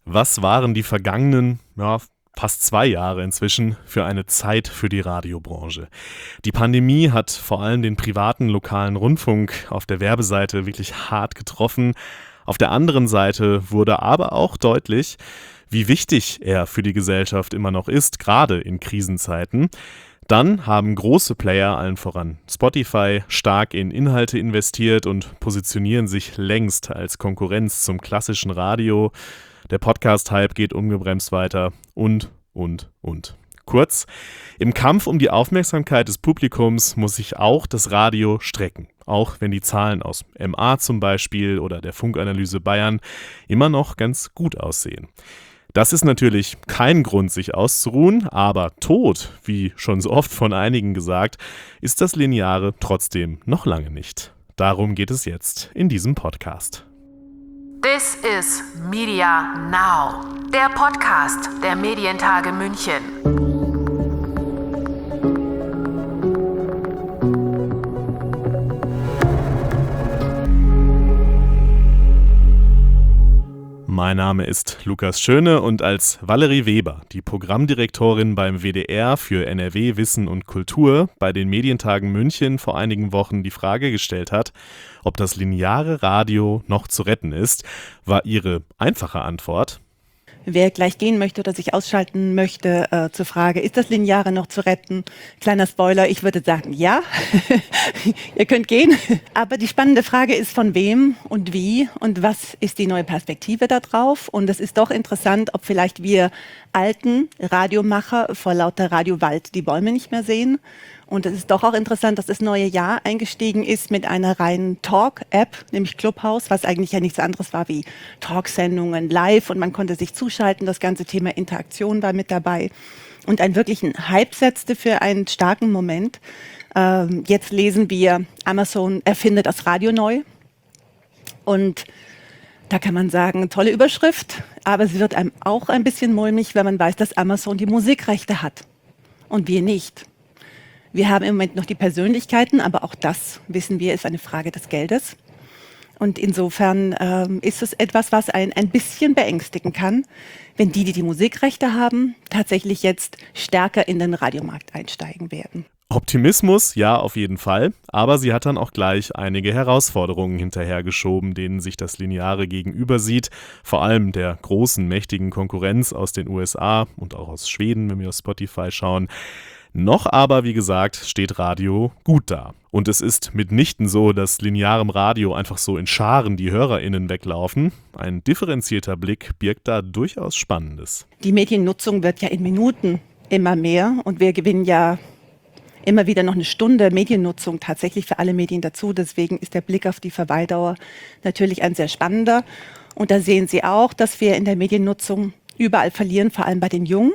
Was waren die vergangenen, fast 2 Jahre inzwischen für eine Zeit für die Radiobranche? Die Pandemie hat vor allem den privaten lokalen Rundfunk auf der Werbeseite wirklich hart getroffen. Auf der anderen Seite wurde aber auch deutlich, wie wichtig er für die Gesellschaft immer noch ist, gerade in Krisenzeiten. Dann haben große Player, allen voran Spotify, stark in Inhalte investiert und positionieren sich längst als Konkurrenz zum klassischen Radio. Der Podcast-Hype geht ungebremst weiter und. Kurz, im Kampf um die Aufmerksamkeit des Publikums muss sich auch das Radio strecken. Auch wenn die Zahlen aus MA zum Beispiel oder der Funkanalyse Bayern immer noch ganz gut aussehen. Das ist natürlich kein Grund, sich auszuruhen, aber tot, wie schon so oft von einigen gesagt, ist das Lineare trotzdem noch lange nicht. Darum geht es jetzt in diesem Podcast. This is Media Now, der Podcast der Medientage München. Mein Name ist Lukas Schöne und als Valerie Weber, die Programmdirektorin beim WDR für NRW Wissen und Kultur, bei den Medientagen München vor einigen Wochen die Frage gestellt hat, ob das lineare Radio noch zu retten ist, war ihre einfache Antwort: Wer gleich gehen möchte oder sich ausschalten möchte, zur Frage, ist das Lineare noch zu retten? Kleiner Spoiler, ich würde sagen, ja, ihr könnt gehen. Aber die spannende Frage ist, von wem und wie und was ist die neue Perspektive da drauf? Und es ist doch interessant, ob vielleicht wir alten Radiomacher vor lauter Radiowald die Bäume nicht mehr sehen. Und es ist doch auch interessant, dass das neue Jahr eingestiegen ist mit einer reinen Talk-App, nämlich Clubhouse, was eigentlich ja nichts anderes war wie Talksendungen live und man konnte sich zuschalten. Das ganze Thema Interaktion war mit dabei und einen wirklichen Hype setzte für einen starken Moment. Jetzt lesen wir, Amazon erfindet das Radio neu. Und da kann man sagen, tolle Überschrift, aber sie wird einem auch ein bisschen mulmig, wenn man weiß, dass Amazon die Musikrechte hat und wir nicht. Wir haben im Moment noch die Persönlichkeiten, aber auch das, wissen wir, ist eine Frage des Geldes. Und insofern ist es etwas, was einen ein bisschen beängstigen kann, wenn die Musikrechte haben, tatsächlich jetzt stärker in den Radiomarkt einsteigen werden. Optimismus, ja, auf jeden Fall, aber sie hat dann auch gleich einige Herausforderungen hinterhergeschoben, denen sich das Lineare gegenüber sieht, vor allem der großen, mächtigen Konkurrenz aus den USA und auch aus Schweden, wenn wir auf Spotify schauen. Noch aber, wie gesagt, steht Radio gut da. Und es ist mitnichten so, dass linearem Radio einfach so in Scharen die HörerInnen weglaufen. Ein differenzierter Blick birgt da durchaus Spannendes. Die Mediennutzung wird ja in Minuten immer mehr und wir gewinnen ja immer wieder noch eine Stunde Mediennutzung tatsächlich für alle Medien dazu. Deswegen ist der Blick auf die Verweildauer natürlich ein sehr spannender. Und da sehen Sie auch, dass wir in der Mediennutzung überall verlieren, vor allem bei den Jungen.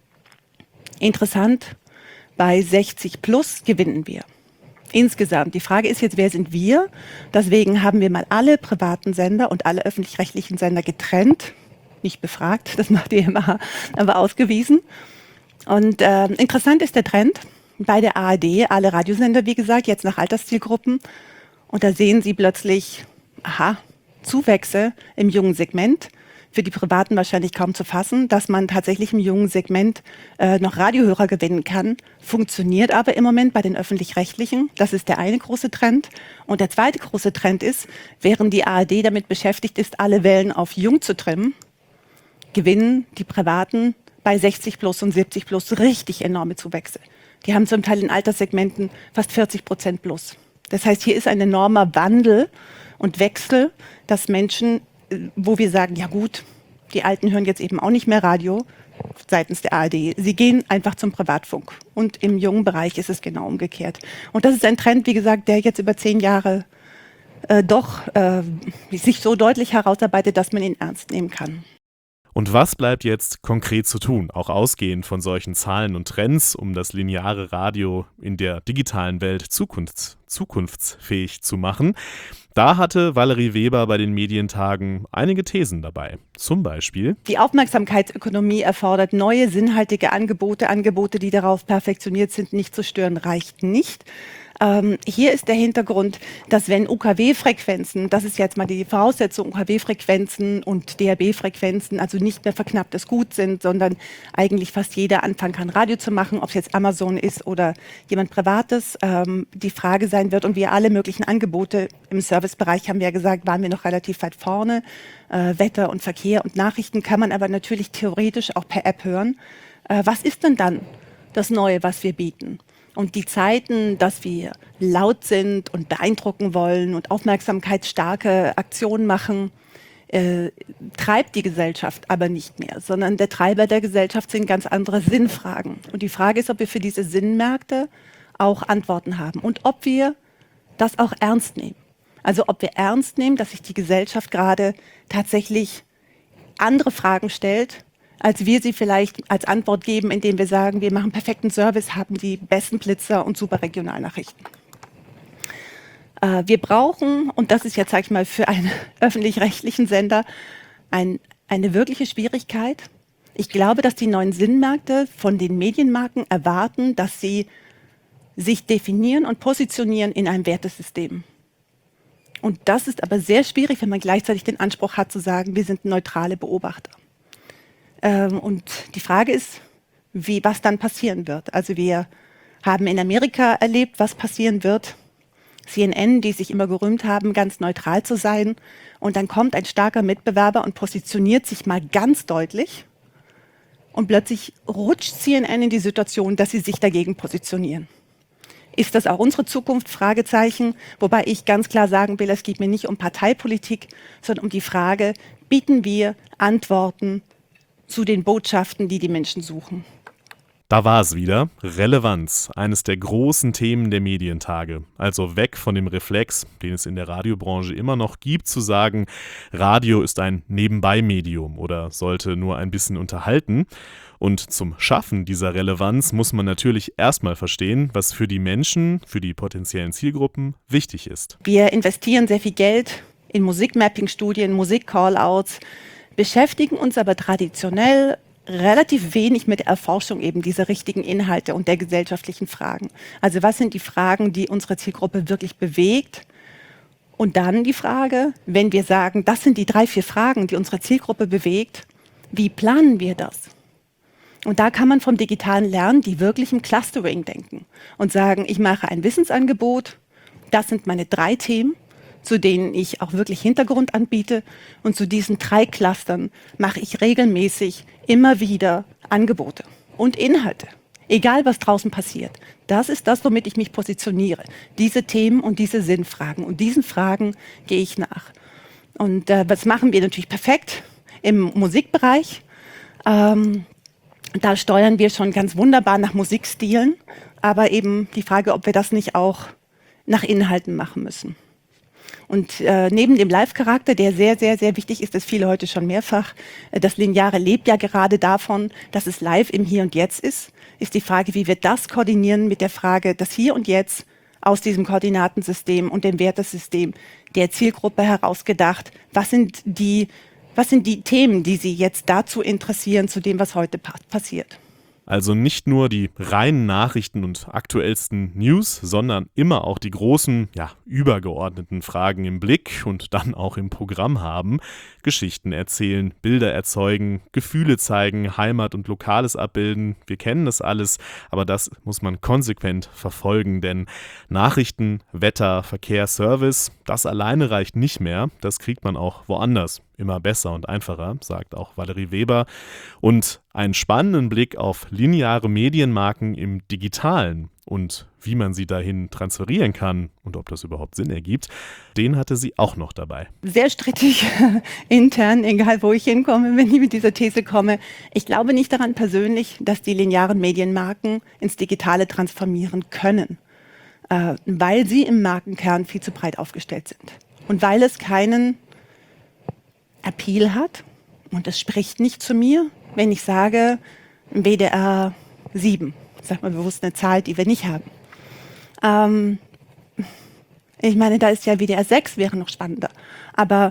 Interessant, bei 60 plus gewinnen wir. Insgesamt. Die Frage ist jetzt, wer sind wir? Deswegen haben wir mal alle privaten Sender und alle öffentlich-rechtlichen Sender getrennt. Nicht befragt, das macht die EMA, aber ausgewiesen. Und interessant ist der Trend bei der ARD, alle Radiosender, wie gesagt, jetzt nach Alterszielgruppen. Und da sehen Sie plötzlich, Zuwächse im jungen Segment. Für die Privaten wahrscheinlich kaum zu fassen, dass man tatsächlich im jungen Segment noch Radiohörer gewinnen kann. Funktioniert aber im Moment bei den Öffentlich-Rechtlichen. Das ist der eine große Trend. Und der zweite große Trend ist, während die ARD damit beschäftigt ist, alle Wellen auf jung zu trimmen, gewinnen die Privaten bei 60 plus und 70 plus richtig enorme Zuwächse. Die haben zum Teil in Alterssegmenten fast 40% plus. Das heißt, hier ist ein enormer Wandel und Wechsel, dass Menschen, wo wir sagen, ja gut, die Alten hören jetzt eben auch nicht mehr Radio seitens der ARD. Sie gehen einfach zum Privatfunk. Und im jungen Bereich ist es genau umgekehrt. Und das ist ein Trend, wie gesagt, der jetzt über 10 Jahre sich so deutlich herausarbeitet, dass man ihn ernst nehmen kann. Und was bleibt jetzt konkret zu tun, auch ausgehend von solchen Zahlen und Trends, um das lineare Radio in der digitalen Welt zukunftsfähig zu machen? Da hatte Valerie Weber bei den Medientagen einige Thesen dabei. Zum Beispiel: Die Aufmerksamkeitsökonomie erfordert neue, sinnhaltige Angebote, die darauf perfektioniert sind, nicht zu stören, reicht nicht. Hier ist der Hintergrund, dass wenn UKW-Frequenzen, das ist jetzt mal die Voraussetzung, UKW-Frequenzen und DAB-Frequenzen also nicht mehr verknapptes Gut sind, sondern eigentlich fast jeder anfangen kann, Radio zu machen, ob es jetzt Amazon ist oder jemand Privates, die Frage sein wird, und wir alle möglichen Angebote im Servicebereich, haben wir ja gesagt, waren wir noch relativ weit vorne. Wetter und Verkehr und Nachrichten kann man aber natürlich theoretisch auch per App hören. Was ist denn dann das Neue, was wir bieten? Und die Zeiten, dass wir laut sind und beeindrucken wollen und aufmerksamkeitsstarke Aktionen machen, treibt die Gesellschaft aber nicht mehr, sondern der Treiber der Gesellschaft sind ganz andere Sinnfragen. Und die Frage ist, ob wir für diese Sinnmärkte auch Antworten haben und ob wir das auch ernst nehmen. Also ob wir ernst nehmen, dass sich die Gesellschaft gerade tatsächlich andere Fragen stellt, als wir sie vielleicht als Antwort geben, indem wir sagen, wir machen perfekten Service, haben die besten Blitzer und super Regionalnachrichten. Wir brauchen, und das ist jetzt, sage ich mal, für einen öffentlich-rechtlichen Sender eine wirkliche Schwierigkeit. Ich glaube, dass die neuen Sinnmärkte von den Medienmarken erwarten, dass sie sich definieren und positionieren in einem Wertesystem. Und das ist aber sehr schwierig, wenn man gleichzeitig den Anspruch hat zu sagen, wir sind neutrale Beobachter. Und die Frage ist, was dann passieren wird. Also wir haben in Amerika erlebt, was passieren wird. CNN, die sich immer gerühmt haben, ganz neutral zu sein. Und dann kommt ein starker Mitbewerber und positioniert sich mal ganz deutlich. Und plötzlich rutscht CNN in die Situation, dass sie sich dagegen positionieren. Ist das auch unsere Zukunft? Fragezeichen. Wobei ich ganz klar sagen will, es geht mir nicht um Parteipolitik, sondern um die Frage, bieten wir Antworten zu den Botschaften, die die Menschen suchen. Da war es wieder. Relevanz, eines der großen Themen der Medientage. Also weg von dem Reflex, den es in der Radiobranche immer noch gibt, zu sagen, Radio ist ein Nebenbei-Medium oder sollte nur ein bisschen unterhalten. Und zum Schaffen dieser Relevanz muss man natürlich erstmal verstehen, was für die Menschen, für die potenziellen Zielgruppen wichtig ist. Wir investieren sehr viel Geld in Musikmapping-Studien, Musik-Callouts, beschäftigen uns aber traditionell relativ wenig mit der Erforschung eben dieser richtigen Inhalte und der gesellschaftlichen Fragen. Also was sind die Fragen, die unsere Zielgruppe wirklich bewegt? Und dann die Frage, wenn wir sagen, das sind die 3, 4 Fragen, die unsere Zielgruppe bewegt, wie planen wir das? Und da kann man vom Digitalen lernen, die wirklich im Clustering denken und sagen, ich mache ein Wissensangebot, das sind meine 3 Themen, zu denen ich auch wirklich Hintergrund anbiete. Und zu diesen 3 Clustern mache ich regelmäßig immer wieder Angebote und Inhalte. Egal, was draußen passiert. Das ist das, womit ich mich positioniere. Diese Themen und diese Sinnfragen. Und diesen Fragen gehe ich nach. Und das machen wir natürlich perfekt im Musikbereich. Da steuern wir schon ganz wunderbar nach Musikstilen. Aber eben die Frage, ob wir das nicht auch nach Inhalten machen müssen. Und neben dem Live-Charakter, der sehr, sehr, sehr wichtig ist, das viele heute schon mehrfach, das Lineare lebt ja gerade davon, dass es live im Hier und Jetzt ist die Frage, wie wir das koordinieren mit der Frage, das Hier und Jetzt aus diesem Koordinatensystem und dem Wertesystem der Zielgruppe herausgedacht, was sind die Themen, die Sie jetzt dazu interessieren, zu dem, was heute passiert. Also nicht nur die reinen Nachrichten und aktuellsten News, sondern immer auch die großen, übergeordneten Fragen im Blick und dann auch im Programm haben. Geschichten erzählen, Bilder erzeugen, Gefühle zeigen, Heimat und Lokales abbilden. Wir kennen das alles, aber das muss man konsequent verfolgen, denn Nachrichten, Wetter, Verkehr, Service, das alleine reicht nicht mehr. Das kriegt man auch woanders. Immer besser und einfacher, sagt auch Valerie Weber. Und einen spannenden Blick auf lineare Medienmarken im Digitalen und wie man sie dahin transferieren kann und ob das überhaupt Sinn ergibt, den hatte sie auch noch dabei. Sehr strittig intern, egal wo ich hinkomme, wenn ich mit dieser These komme. Ich glaube nicht daran persönlich, dass die linearen Medienmarken ins Digitale transformieren können, weil sie im Markenkern viel zu breit aufgestellt sind. Und weil es keinen Appeal hat, und es spricht nicht zu mir, wenn ich sage, WDR 7, sag mal bewusst eine Zahl, die wir nicht haben. Ich meine, da ist ja WDR 6, wäre noch spannender. Aber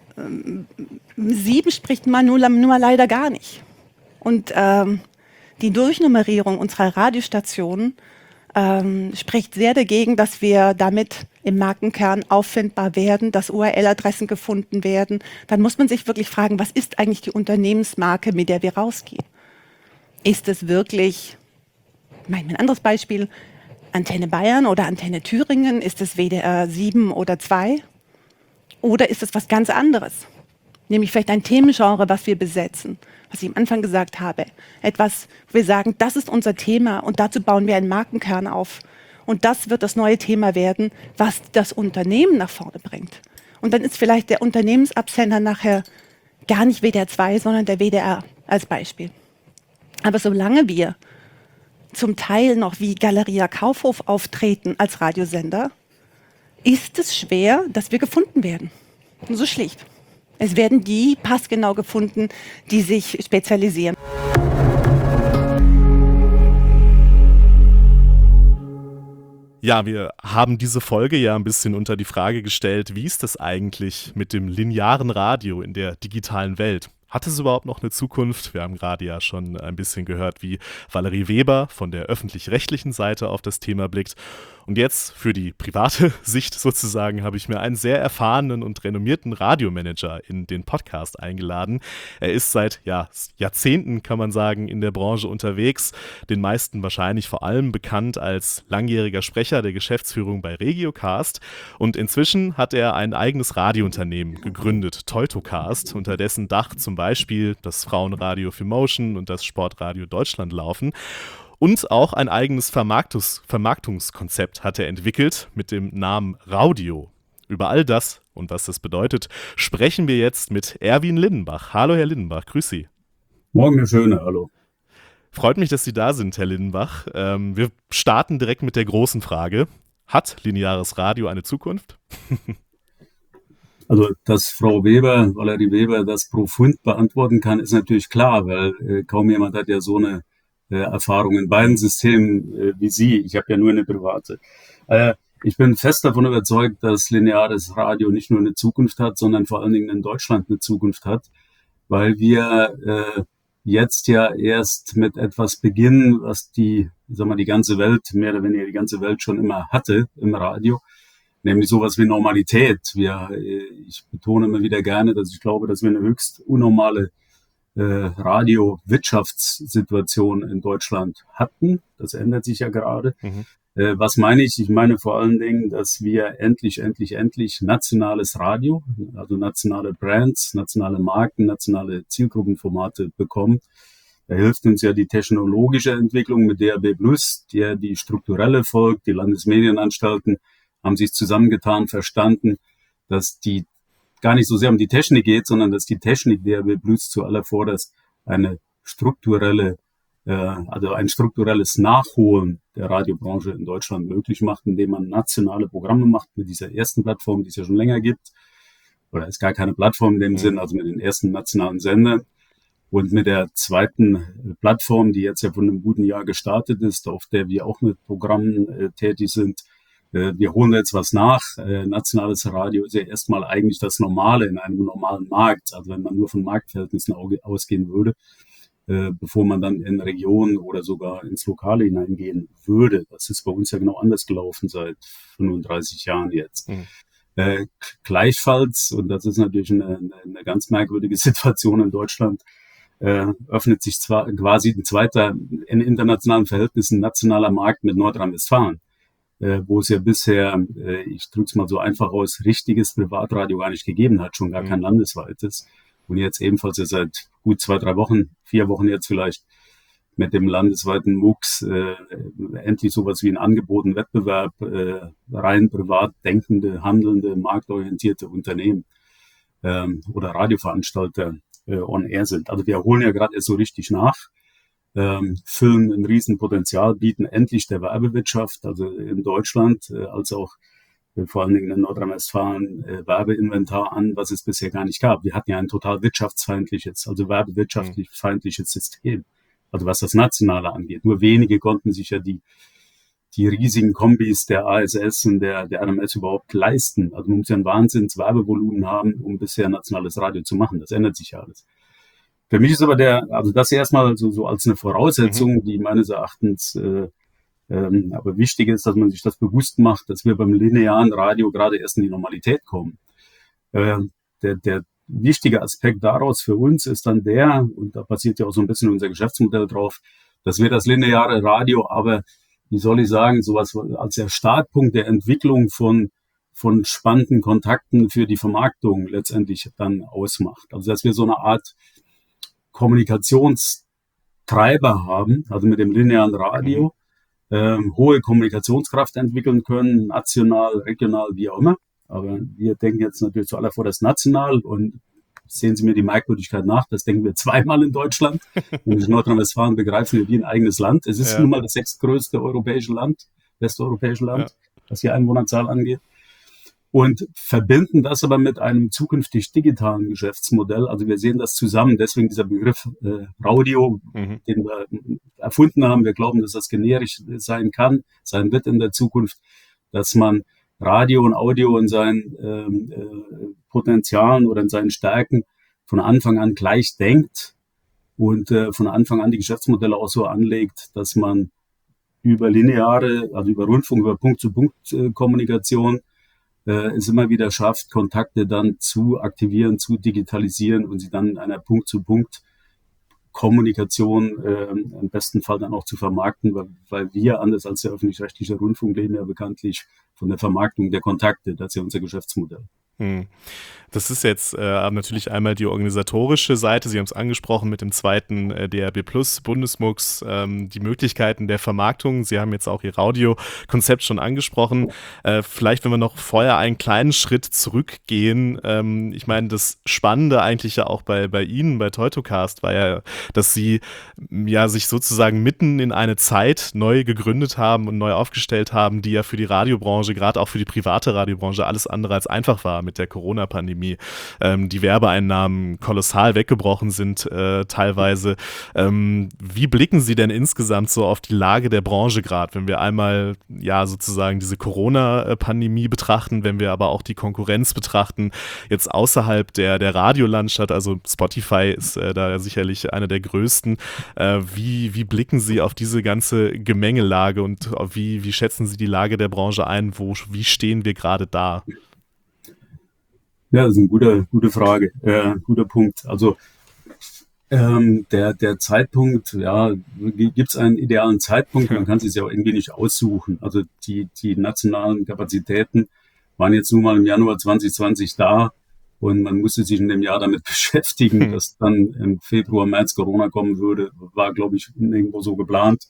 7 spricht man nur leider gar nicht. Und die Durchnummerierung unserer Radiostationen spricht sehr dagegen, dass wir damit im Markenkern auffindbar werden, dass URL-Adressen gefunden werden. Dann muss man sich wirklich fragen, was ist eigentlich die Unternehmensmarke, mit der wir rausgehen? Ist es wirklich, ein anderes Beispiel, Antenne Bayern oder Antenne Thüringen? Ist es WDR 7 oder 2? Oder ist es was ganz anderes? Nämlich vielleicht ein Themengenre, was wir besetzen, was ich am Anfang gesagt habe. Etwas, wo wir sagen, das ist unser Thema und dazu bauen wir einen Markenkern auf. Und das wird das neue Thema werden, was das Unternehmen nach vorne bringt. Und dann ist vielleicht der Unternehmensabsender nachher gar nicht WDR 2, sondern der WDR als Beispiel. Aber solange wir zum Teil noch wie Galeria Kaufhof auftreten als Radiosender, ist es schwer, dass wir gefunden werden. Und so schlicht. Es werden die passgenau gefunden, die sich spezialisieren. Ja, wir haben diese Folge ja ein bisschen unter die Frage gestellt, wie ist das eigentlich mit dem linearen Radio in der digitalen Welt? Hat es überhaupt noch eine Zukunft? Wir haben gerade ja schon ein bisschen gehört, wie Valerie Weber von der öffentlich-rechtlichen Seite auf das Thema blickt. Und jetzt für die private Sicht sozusagen habe ich mir einen sehr erfahrenen und renommierten Radiomanager in den Podcast eingeladen. Er ist seit Jahrzehnten, kann man sagen, in der Branche unterwegs. Den meisten wahrscheinlich vor allem bekannt als langjähriger Sprecher der Geschäftsführung bei Regiocast. Und inzwischen hat er ein eigenes Radiounternehmen gegründet, Teutocast, unter dessen Dach zum Beispiel das Frauenradio für Motion und das Sportradio Deutschland laufen. Und auch ein eigenes Vermarktungskonzept hat er entwickelt mit dem Namen Raudio. Über all das und was das bedeutet, sprechen wir jetzt mit Erwin Lindenbach. Hallo Herr Lindenbach, grüß Sie. Morgen, Herr Schöne, hallo. Freut mich, dass Sie da sind, Herr Lindenbach. Wir starten direkt mit der großen Frage. Hat lineares Radio eine Zukunft? Also, dass Valerie Weber, das profund beantworten kann, ist natürlich klar, weil kaum jemand hat ja so eine Erfahrung in beiden Systemen wie Sie. Ich habe ja nur eine private. Ich bin fest davon überzeugt, dass lineares Radio nicht nur eine Zukunft hat, sondern vor allen Dingen in Deutschland eine Zukunft hat, weil wir jetzt ja erst mit etwas beginnen, was die ganze Welt, mehr oder weniger die ganze Welt schon immer hatte im Radio, nämlich sowas wie Normalität. Ich betone immer wieder gerne, dass ich glaube, dass wir eine höchst unnormale Radio-Wirtschaftssituation in Deutschland hatten. Das ändert sich ja gerade. Was meine ich? Ich meine vor allen Dingen, dass wir endlich nationales Radio, also nationale Brands, nationale Marken, nationale Zielgruppenformate bekommen. Da hilft uns ja die technologische Entwicklung mit DAB+, die strukturelle folgt. Die Landesmedienanstalten haben sich zusammengetan, verstanden, dass die gar nicht so sehr um die Technik geht, sondern dass die Technik DAB+ zuallervorderst ein strukturelles Nachholen der Radiobranche in Deutschland möglich macht, indem man nationale Programme macht mit dieser ersten Plattform, die es ja schon länger gibt. Oder ist gar keine Plattform in dem Sinn, also mit den ersten nationalen Sendern. Und mit der zweiten Plattform, die jetzt ja von einem guten Jahr gestartet ist, auf der wir auch mit Programmen tätig sind. Wir holen jetzt was nach. Nationales Radio ist ja erstmal eigentlich das Normale in einem normalen Markt. Also wenn man nur von Marktverhältnissen ausgehen würde, bevor man dann in Regionen oder sogar ins Lokale hineingehen würde. Das ist bei uns ja genau anders gelaufen seit 35 Jahren jetzt. Gleichfalls, und das ist natürlich eine ganz merkwürdige Situation in Deutschland, öffnet sich zwar quasi ein zweiter, in internationalen Verhältnissen nationaler Markt mit Nordrhein-Westfalen, wo es ja bisher, ich drücke es mal so einfach aus, richtiges Privatradio gar nicht gegeben hat, schon gar kein landesweites. Und jetzt ebenfalls ja seit gut 4 Wochen jetzt vielleicht mit dem landesweiten MUX endlich sowas wie ein Angebot, ein Wettbewerb, rein privat denkende, handelnde, marktorientierte Unternehmen oder Radioveranstalter on air sind. Also wir holen ja gerade erst so richtig nach, füllen ein Riesenpotenzial, bieten endlich der Werbewirtschaft, also in Deutschland, als auch vor allen Dingen in Nordrhein-Westfalen Werbeinventar an, was es bisher gar nicht gab. Wir hatten ja ein total wirtschaftsfeindliches, also werbewirtschaftlich feindliches System, also was das Nationale angeht. Nur wenige konnten sich ja die riesigen Kombis der ASS und der RMS überhaupt leisten. Also man muss ja ein Wahnsinns-Werbevolumen haben, um bisher nationales Radio zu machen. Das ändert sich ja alles. Für mich ist aber das erstmal so als eine Voraussetzung, die meines Erachtens Aber wichtig ist, dass man sich das bewusst macht, dass wir beim linearen Radio gerade erst in die Normalität kommen. Der wichtige Aspekt daraus für uns ist dann und da basiert ja auch so ein bisschen unser Geschäftsmodell drauf, dass wir das lineare Radio aber, wie soll ich sagen, sowas als der Startpunkt der Entwicklung von spannenden Kontakten für die Vermarktung letztendlich dann ausmacht. Also dass wir so eine Art Kommunikationstreiber haben, also mit dem linearen Radio, hohe Kommunikationskraft entwickeln können, national, regional, wie auch immer. Aber wir denken jetzt natürlich zuallervorderst national und sehen Sie mir die Merkwürdigkeit nach, das denken wir zweimal in Deutschland. Nämlich Nordrhein-Westfalen begreifen wir wie ein eigenes Land. Es ist nun mal das 6. größte westeuropäische Land, was die Einwohnerzahl angeht. Und verbinden das aber mit einem zukünftig digitalen Geschäftsmodell. Also wir sehen das zusammen, deswegen dieser Begriff Radio, den wir erfunden haben. Wir glauben, dass das generisch sein wird in der Zukunft, dass man Radio und Audio in seinen Potenzialen oder in seinen Stärken von Anfang an gleich denkt und von Anfang an die Geschäftsmodelle auch so anlegt, dass man über Rundfunk, über Punkt-zu-Punkt-Kommunikation es immer wieder schafft, Kontakte dann zu aktivieren, zu digitalisieren und sie dann in einer Punkt-zu-Punkt-Kommunikation im besten Fall dann auch zu vermarkten, weil wir, anders als der öffentlich-rechtliche Rundfunk, leben ja bekanntlich von der Vermarktung der Kontakte. Das ist ja unser Geschäftsmodell. Das ist jetzt natürlich einmal die organisatorische Seite. Sie haben es angesprochen mit dem zweiten DRB Plus Bundesmux, die Möglichkeiten der Vermarktung. Sie haben jetzt auch Ihr Audiokonzept schon angesprochen. Vielleicht, wenn wir noch vorher einen kleinen Schritt zurückgehen. Ich meine, das Spannende eigentlich ja auch bei Ihnen, bei Teutocast, war ja, dass Sie ja sich sozusagen mitten in eine Zeit neu gegründet haben und neu aufgestellt haben, die ja für die Radiobranche, gerade auch für die private Radiobranche, alles andere als einfach war mit der Corona-Pandemie. Die Werbeeinnahmen kolossal weggebrochen sind teilweise. Wie blicken Sie denn insgesamt so auf die Lage der Branche gerade, wenn wir einmal ja sozusagen diese Corona-Pandemie betrachten, wenn wir aber auch die Konkurrenz betrachten, jetzt außerhalb der Radiolandschaft, also Spotify ist da sicherlich einer der größten. Wie blicken Sie auf diese ganze Gemengelage und wie schätzen Sie die Lage der Branche ein? Wie stehen wir gerade da? Ja, das ist eine gute Frage, guter Punkt. Also der Zeitpunkt, ja, gibt es einen idealen Zeitpunkt? Man kann es ja auch irgendwie nicht aussuchen. Also die nationalen Kapazitäten waren jetzt nun mal im Januar 2020 da und man musste sich in dem Jahr damit beschäftigen, dass dann im Februar, März Corona kommen würde, war, glaube ich, irgendwo so geplant.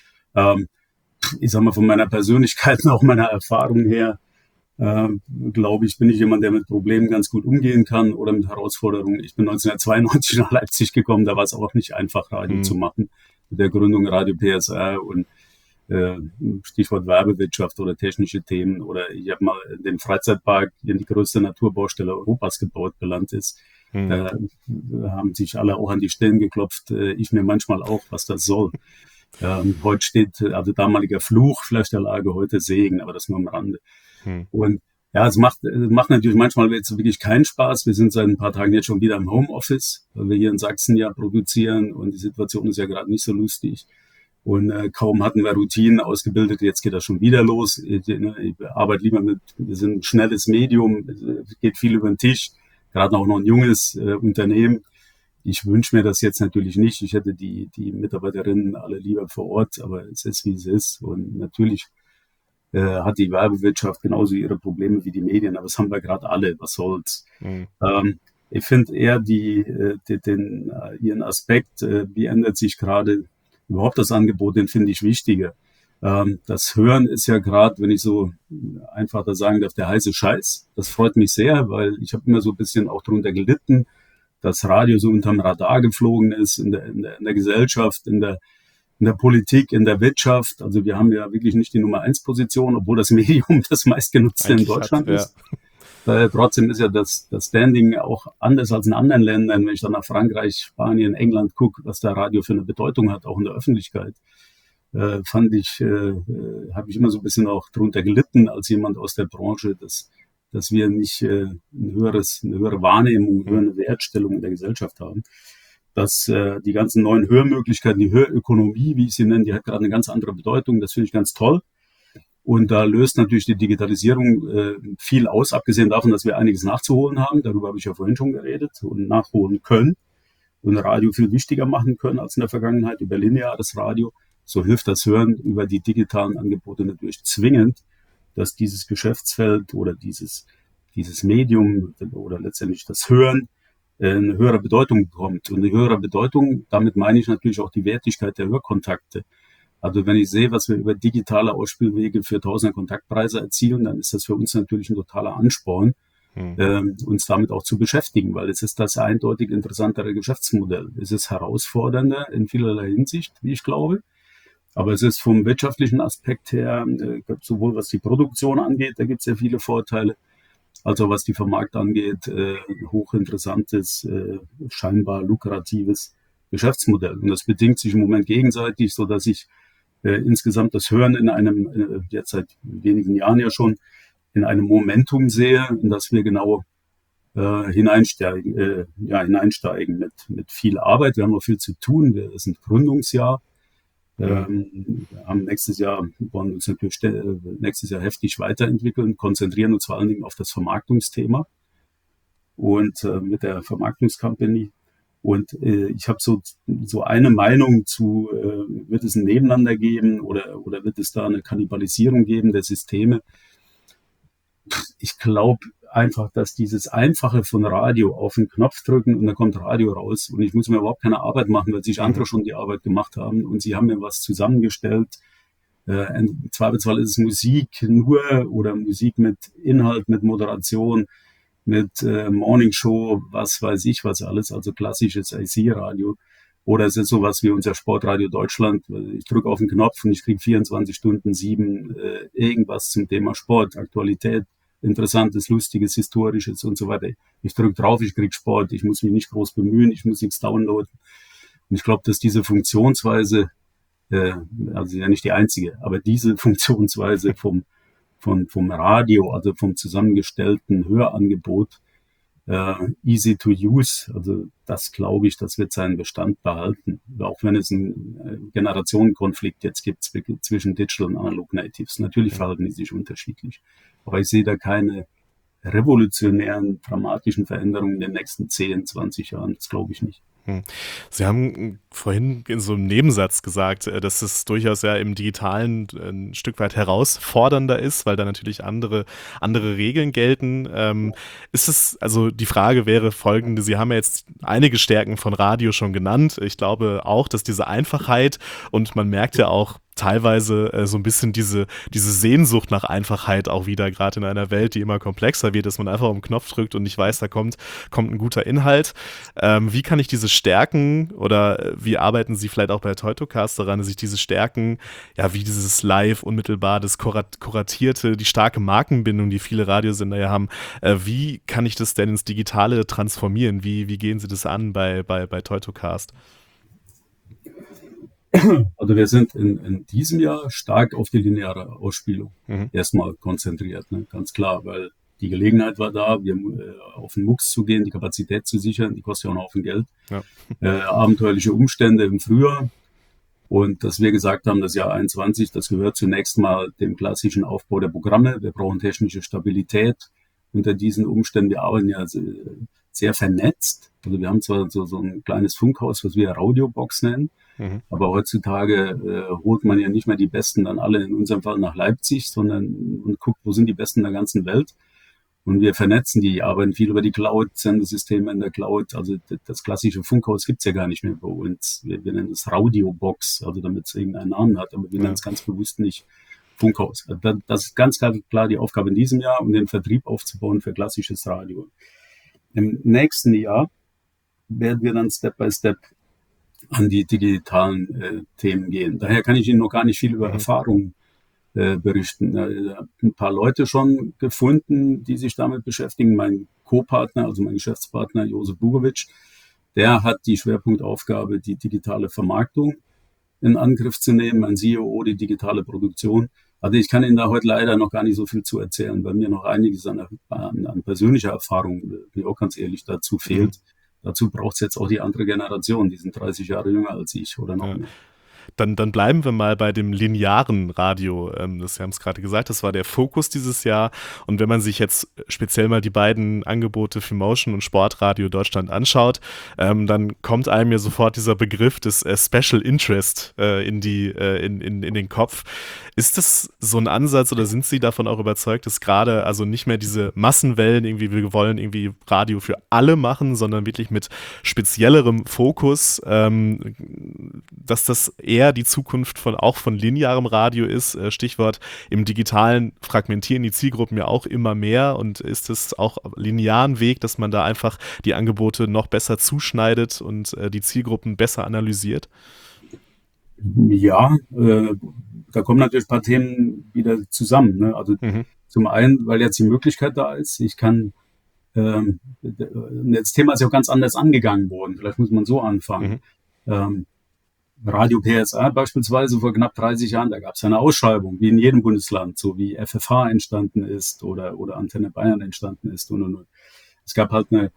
Ich sag mal, von meiner Persönlichkeit und auch meiner Erfahrung her, glaube ich, bin ich jemand, der mit Problemen ganz gut umgehen kann oder mit Herausforderungen. Ich bin 1992 nach Leipzig gekommen, da war es auch nicht einfach, Radio zu machen. Mit der Gründung Radio PSR und Stichwort Werbewirtschaft oder technische Themen. Oder ich habe mal den Freizeitpark, der die größte Naturbaustelle Europas gebaut, gelandet ist. Da haben sich alle auch an die Stirn geklopft. Ich mir manchmal auch, was das soll. Heute steht, also damaliger Fluch vielleicht der Lage, heute Segen, aber das nur am Rande. Und ja, es macht natürlich manchmal jetzt wirklich keinen Spaß. Wir sind seit ein paar Tagen jetzt schon wieder im Homeoffice, weil wir hier in Sachsen ja produzieren und die Situation ist ja gerade nicht so lustig. Und kaum hatten wir Routinen ausgebildet, jetzt geht das schon wieder los. Ich arbeite lieber wir sind ein schnelles Medium, es geht viel über den Tisch, gerade auch noch ein junges Unternehmen. Ich wünsche mir das jetzt natürlich nicht. Ich hätte die Mitarbeiterinnen alle lieber vor Ort, aber es ist, wie es ist. Und natürlich hat die Werbewirtschaft genauso ihre Probleme wie die Medien, aber das haben wir gerade alle, was soll's. Ich finde eher ihren Aspekt, wie ändert sich gerade überhaupt das Angebot, den finde ich wichtiger. Das Hören ist ja gerade, wenn ich so einfach da sagen darf, der heiße Scheiß. Das freut mich sehr, weil ich habe immer so ein bisschen auch darunter gelitten, dass Radio so unterm Radar geflogen ist in der Gesellschaft, in der Politik, in der Wirtschaft. Also wir haben ja wirklich nicht die Nummer 1 Position, obwohl das Medium das meistgenutzte in Deutschland ist. Trotzdem ist ja das Standing auch anders als in anderen Ländern. Wenn ich dann nach Frankreich, Spanien, England gucke, was da Radio für eine Bedeutung hat, auch in der Öffentlichkeit, habe ich immer so ein bisschen auch drunter gelitten als jemand aus der Branche, dass wir nicht eine höhere Wahrnehmung, eine höhere Wertstellung in der Gesellschaft haben. dass die ganzen neuen Hörmöglichkeiten, die Hörökonomie, wie ich sie nenne, die hat gerade eine ganz andere Bedeutung. Das finde ich ganz toll. Und da löst natürlich die Digitalisierung viel aus, abgesehen davon, dass wir einiges nachzuholen haben. Darüber habe ich ja vorhin schon geredet und nachholen können und Radio viel wichtiger machen können als in der Vergangenheit über lineares Radio. So hilft das Hören über die digitalen Angebote natürlich zwingend, dass dieses Geschäftsfeld oder dieses Medium oder letztendlich das Hören eine höhere Bedeutung bekommt. Und eine höhere Bedeutung, damit meine ich natürlich auch die Wertigkeit der Hörkontakte. Also wenn ich sehe, was wir über digitale Ausspielwege für Tausender Kontaktpreise erzielen, dann ist das für uns natürlich ein totaler Ansporn, uns damit auch zu beschäftigen, weil es ist das eindeutig interessantere Geschäftsmodell. Es ist herausfordernder in vielerlei Hinsicht, wie ich glaube. Aber es ist vom wirtschaftlichen Aspekt her, sowohl was die Produktion angeht, da gibt es ja viele Vorteile, als auch was die Vermarktung angeht, hochinteressantes, scheinbar lukratives Geschäftsmodell. Und das bedingt sich im Moment gegenseitig, so dass ich insgesamt das Hören in einem, jetzt seit wenigen Jahren ja schon, in einem Momentum sehe, in das wir genau hineinsteigen mit viel Arbeit. Wir haben noch viel zu tun. Wir sind Gründungsjahr. Wir haben wollen uns natürlich nächstes Jahr heftig weiterentwickeln, konzentrieren uns vor allen Dingen auf das Vermarktungsthema und mit der Vermarktungskompanie. Und ich habe so eine Meinung zu, wird es ein Nebeneinander geben oder wird es da eine Kannibalisierung geben der Systeme? Ich glaube einfach, dass dieses Einfache von Radio auf den Knopf drücken und dann kommt Radio raus und ich muss mir überhaupt keine Arbeit machen, weil sich andere schon die Arbeit gemacht haben und sie haben mir was zusammengestellt. Im Zweifelsfall ist es Musik nur oder Musik mit Inhalt, mit Moderation, mit Morning Show, was weiß ich was alles, also klassisches AC-Radio. Oder es ist sowas wie unser Sportradio Deutschland. Ich drücke auf den Knopf und ich kriege 24/7 irgendwas zum Thema Sport, Aktualität, Interessantes, Lustiges, Historisches und so weiter. Ich drücke drauf, ich kriege Sport, ich muss mich nicht groß bemühen, ich muss nichts downloaden. Und ich glaube, dass diese Funktionsweise, also ja nicht die einzige, aber diese Funktionsweise vom Radio, also vom zusammengestellten Hörangebot, easy to use, also das glaube ich, das wird seinen Bestand behalten. Auch wenn es einen Generationenkonflikt jetzt gibt zwischen Digital und Analog Natives. Natürlich verhalten die sich unterschiedlich. Aber ich sehe da keine revolutionären, dramatischen Veränderungen in den nächsten 10, 20 Jahren. Das glaube ich nicht. Sie haben vorhin in so einem Nebensatz gesagt, dass es durchaus ja im Digitalen ein Stück weit herausfordernder ist, weil da natürlich andere Regeln gelten. Also die Frage wäre folgende: Sie haben ja jetzt einige Stärken von Radio schon genannt. Ich glaube auch, dass diese Einfachheit, und man merkt ja auch teilweise so ein bisschen diese Sehnsucht nach Einfachheit auch wieder, gerade in einer Welt, die immer komplexer wird, dass man einfach auf den Knopf drückt und nicht weiß, da kommt ein guter Inhalt. Wie kann ich diese Stärken oder wie arbeiten Sie vielleicht auch bei Teutocast daran, dass ich diese Stärken, ja, wie dieses Live, unmittelbar, das Kuratierte, die starke Markenbindung, die viele Radiosender ja haben, wie kann ich das denn ins Digitale transformieren? Wie gehen Sie das an bei Teutocast? Also wir sind in diesem Jahr stark auf die lineare Ausspielung erstmal konzentriert, ne? Ganz klar, weil die Gelegenheit war da, auf den MUX zu gehen, die Kapazität zu sichern, die kostet ja auch einen Haufen Geld. Ja. Abenteuerliche Umstände im Frühjahr und dass wir gesagt haben, das Jahr 21, das gehört zunächst mal dem klassischen Aufbau der Programme. Wir brauchen technische Stabilität unter diesen Umständen. Wir arbeiten ja sehr vernetzt. Also wir haben zwar so ein kleines Funkhaus, was wir Radiobox nennen, aber heutzutage holt man ja nicht mehr die Besten dann alle, in unserem Fall nach Leipzig, sondern und guckt, wo sind die Besten der ganzen Welt. Und wir vernetzen die, arbeiten viel über die Cloud, Sendesysteme in der Cloud. Also das klassische Funkhaus gibt's ja gar nicht mehr bei uns. Wir nennen es Radiobox, also damit es irgendeinen Namen hat, aber wir nennen es ganz bewusst nicht Funkhaus. Das ist ganz klar die Aufgabe in diesem Jahr, um den Vertrieb aufzubauen für klassisches Radio. Im nächsten Jahr werden wir dann Step by Step an die digitalen Themen gehen. Daher kann ich Ihnen noch gar nicht viel über Erfahrungen berichten. Ich habe ein paar Leute schon gefunden, die sich damit beschäftigen. Mein Co-Partner, also mein Geschäftspartner Josef Bugovic, der hat die Schwerpunktaufgabe, die digitale Vermarktung in Angriff zu nehmen, mein CEO, die digitale Produktion. Also ich kann Ihnen da heute leider noch gar nicht so viel zu erzählen, weil mir noch einiges an persönlicher Erfahrung, wie auch ganz ehrlich, dazu fehlt. dazu braucht es jetzt auch die andere Generation, die sind 30 Jahre jünger als ich oder noch mehr. Dann bleiben wir mal bei dem linearen Radio. Sie haben es gerade gesagt, das war der Fokus dieses Jahr. Und wenn man sich jetzt speziell mal die beiden Angebote für Motion und Sportradio Deutschland anschaut, dann kommt einem ja sofort dieser Begriff des Special Interest in den Kopf. Ist das so ein Ansatz oder sind Sie davon auch überzeugt, dass gerade also nicht mehr diese Massenwellen irgendwie, wir wollen irgendwie Radio für alle machen, sondern wirklich mit speziellerem Fokus, dass das eher die Zukunft auch von linearem Radio ist? Stichwort, im Digitalen fragmentieren die Zielgruppen ja auch immer mehr, und ist es auch linearen Weg, dass man da einfach die Angebote noch besser zuschneidet und die Zielgruppen besser analysiert? Ja, da kommen natürlich ein paar Themen wieder zusammen. Ne? Also zum einen, weil jetzt die Möglichkeit da ist, ich kann, das Thema ist ja auch ganz anders angegangen worden, vielleicht muss man so anfangen. Radio PSR beispielsweise vor knapp 30 Jahren, da gab es eine Ausschreibung, wie in jedem Bundesland, so wie FFH entstanden ist oder Antenne Bayern entstanden ist und. Es gab halt eine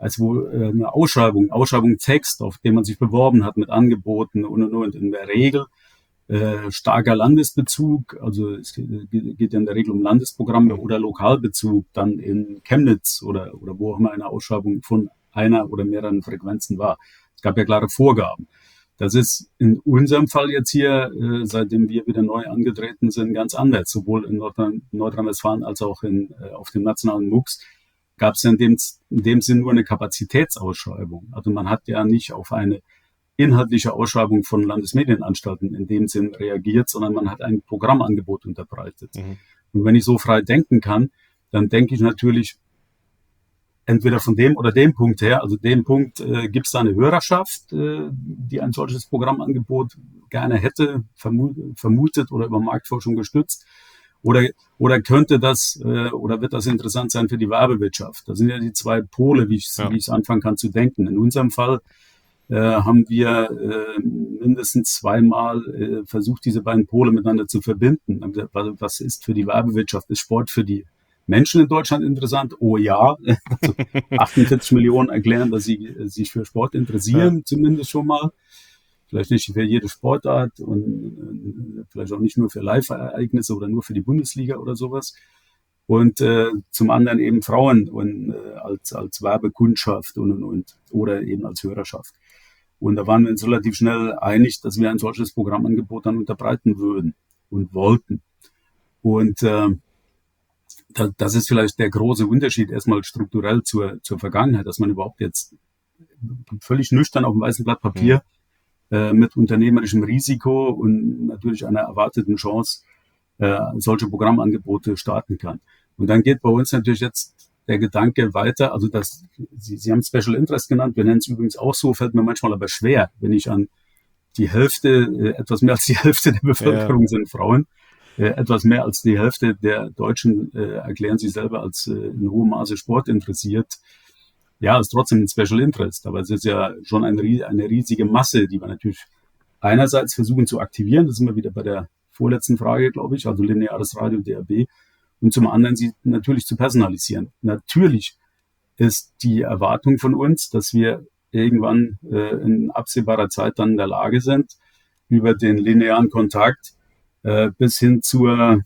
Ausschreibung Text, auf den man sich beworben hat mit Angeboten und. In der Regel starker Landesbezug, also es geht ja in der Regel um Landesprogramme oder Lokalbezug, dann in Chemnitz oder wo auch immer eine Ausschreibung von einer oder mehreren Frequenzen war. Es gab ja klare Vorgaben. Das ist in unserem Fall jetzt hier, seitdem wir wieder neu angetreten sind, ganz anders. Sowohl in Nordrhein-Westfalen als auch auf dem nationalen MUX gab es in dem Sinn nur eine Kapazitätsausschreibung. Also man hat ja nicht auf eine inhaltliche Ausschreibung von Landesmedienanstalten in dem Sinn reagiert, sondern man hat ein Programmangebot unterbreitet. Und wenn ich so frei denken kann, dann denke ich natürlich, entweder von dem oder dem Punkt her, also dem Punkt, gibt es da eine Hörerschaft, die ein solches Programmangebot gerne hätte, vermutet oder über Marktforschung gestützt, oder könnte das, oder wird das interessant sein für die Werbewirtschaft? Das sind ja die zwei Pole, wie ich es anfangen kann zu denken. In unserem Fall haben wir mindestens zweimal versucht, diese beiden Pole miteinander zu verbinden. Was ist für die Werbewirtschaft? Ist Sport für die Menschen in Deutschland interessant? Oh ja, also 48 Millionen erklären, dass sie sich für Sport interessieren, zumindest schon mal. Vielleicht nicht für jede Sportart und vielleicht auch nicht nur für Live-Ereignisse oder nur für die Bundesliga oder sowas. Und zum anderen eben Frauen und als Werbekundschaft und oder eben als Hörerschaft. Und da waren wir uns relativ schnell einig, dass wir ein solches Programmangebot dann unterbreiten würden und wollten. Und das ist vielleicht der große Unterschied erstmal strukturell zur Vergangenheit, dass man überhaupt jetzt völlig nüchtern auf dem weißen Blatt Papier mit unternehmerischem Risiko und natürlich einer erwarteten Chance solche Programmangebote starten kann. Und dann geht bei uns natürlich jetzt der Gedanke weiter, also Sie haben Special Interest genannt, wir nennen es übrigens auch so, fällt mir manchmal aber schwer, wenn ich an die Hälfte, etwas mehr als die Hälfte der Bevölkerung sind Frauen, etwas mehr als die Hälfte der Deutschen erklären sich selber als in hohem Maße Sport interessiert. Ja, ist trotzdem ein Special Interest, aber es ist ja schon eine riesige Masse, die wir natürlich einerseits versuchen zu aktivieren, das sind wir wieder bei der vorletzten Frage, glaube ich, also lineares Radio, DAB, und zum anderen sie natürlich zu personalisieren. Natürlich ist die Erwartung von uns, dass wir irgendwann in absehbarer Zeit dann in der Lage sind, über den linearen Kontakt bis hin zur,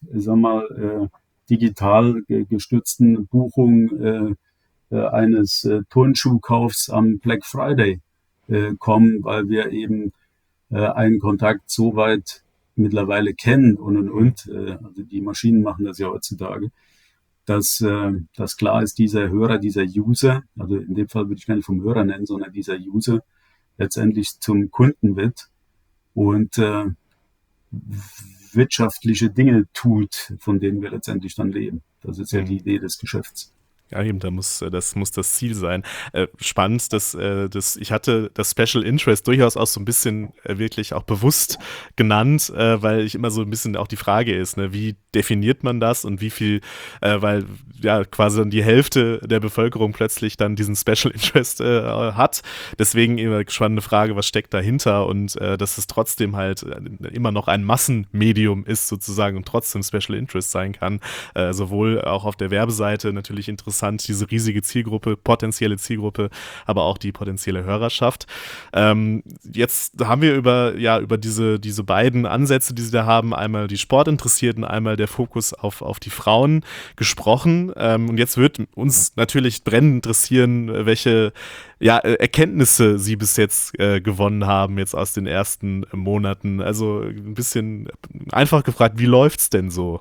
digital gestützten Buchung eines Turnschuhkaufs am Black Friday kommen, weil wir eben einen Kontakt so weit mittlerweile kennen und. Also die Maschinen machen das ja heutzutage, dass klar ist, dieser Hörer, dieser User, also in dem Fall würde ich gar nicht vom Hörer nennen, sondern dieser User letztendlich zum Kunden wird und wirtschaftliche Dinge tut, von denen wir letztendlich dann leben. Das ist ja die Idee des Geschäfts. Ja, eben, das muss das Ziel sein. Spannend, ich hatte das Special Interest durchaus auch so ein bisschen wirklich auch bewusst genannt, weil ich immer so ein bisschen auch die Frage ist, ne, wie definiert man das und wie viel, weil ja quasi dann die Hälfte der Bevölkerung plötzlich dann diesen Special Interest hat. Deswegen immer eine spannende Frage, was steckt dahinter und dass es trotzdem halt immer noch ein Massenmedium ist sozusagen und trotzdem Special Interest sein kann. Sowohl auch auf der Werbeseite natürlich interessant, interessant, diese riesige Zielgruppe, potenzielle Zielgruppe, aber auch die potenzielle Hörerschaft. Jetzt haben wir über diese beiden Ansätze, die Sie da haben, einmal die Sportinteressierten, einmal der Fokus auf die Frauen gesprochen. Und jetzt wird uns natürlich brennend interessieren, welche Erkenntnisse Sie bis jetzt gewonnen haben, jetzt aus den ersten Monaten. Also ein bisschen einfach gefragt, wie läuft's denn so?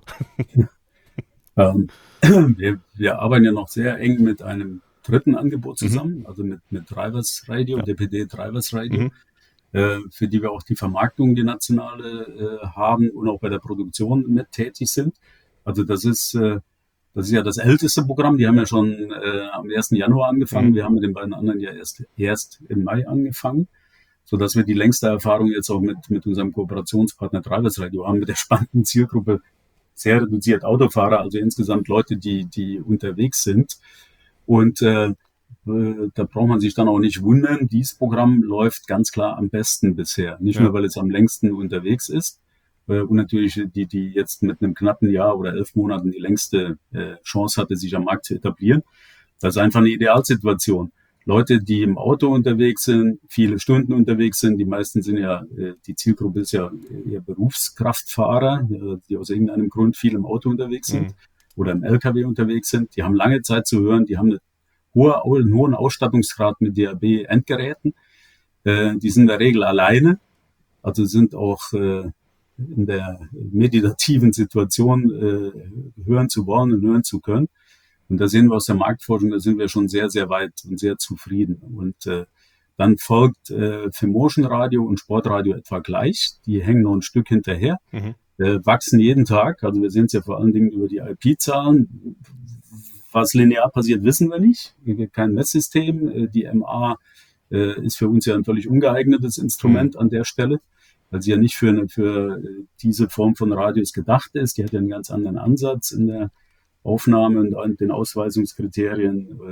Wir arbeiten ja noch sehr eng mit einem dritten Angebot zusammen, also mit Drivers Radio, DPD Drivers Radio, für die wir auch die Vermarktung, die nationale haben und auch bei der Produktion mit tätig sind. Also das ist ja das älteste Programm. Die haben ja schon am 1. Januar angefangen. Wir haben mit den beiden anderen ja erst im Mai angefangen, sodass wir die längste Erfahrung jetzt auch mit unserem Kooperationspartner Drivers Radio haben, mit der spannenden Zielgruppe sehr reduziert Autofahrer, also insgesamt Leute, die unterwegs sind. Und da braucht man sich dann auch nicht wundern. Dieses Programm läuft ganz klar am besten bisher. Nicht nur, weil es am längsten unterwegs ist, und natürlich die jetzt mit einem knappen Jahr oder 11 Monaten die längste Chance hatte, sich am Markt zu etablieren. Das ist einfach eine Idealsituation. Leute, die im Auto unterwegs sind, viele Stunden unterwegs sind, die meisten sind ja, die Zielgruppe ist ja eher Berufskraftfahrer, die aus irgendeinem Grund viel im Auto unterwegs sind oder im LKW unterwegs sind. Die haben lange Zeit zu hören, die haben einen hohen Ausstattungsgrad mit DAB-Endgeräten. Die sind in der Regel alleine, also sind auch in der meditativen Situation hören zu wollen und hören zu können. Und da sehen wir aus der Marktforschung, da sind wir schon sehr, sehr weit und sehr zufrieden. Und dann folgt für Motion Radio und Sportradio etwa gleich. Die hängen noch ein Stück hinterher, wachsen jeden Tag. Also wir sehen es ja vor allen Dingen über die IP-Zahlen. Was linear passiert, wissen wir nicht. Kein Messsystem. Die MA ist für uns ja ein völlig ungeeignetes Instrument an der Stelle, weil sie ja nicht für diese Form von Radios gedacht ist. Die hat ja einen ganz anderen Ansatz in der Aufnahme und den Ausweisungskriterien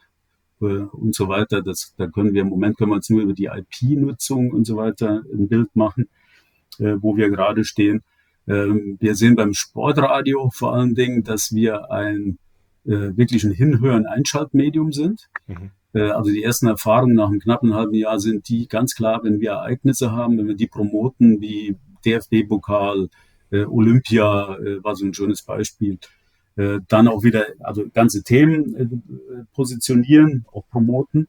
und so weiter. Da können wir im Moment uns nur über die IP-Nutzung und so weiter ein Bild machen, wo wir gerade stehen. Wir sehen beim Sportradio vor allen Dingen, dass wir wirklich ein Hinhören-Einschaltmedium sind. Also die ersten Erfahrungen nach einem knappen halben Jahr sind die ganz klar, wenn wir Ereignisse haben, wenn wir die promoten, wie DFB-Pokal, Olympia war so ein schönes Beispiel, dann auch wieder also ganze Themen positionieren, auch promoten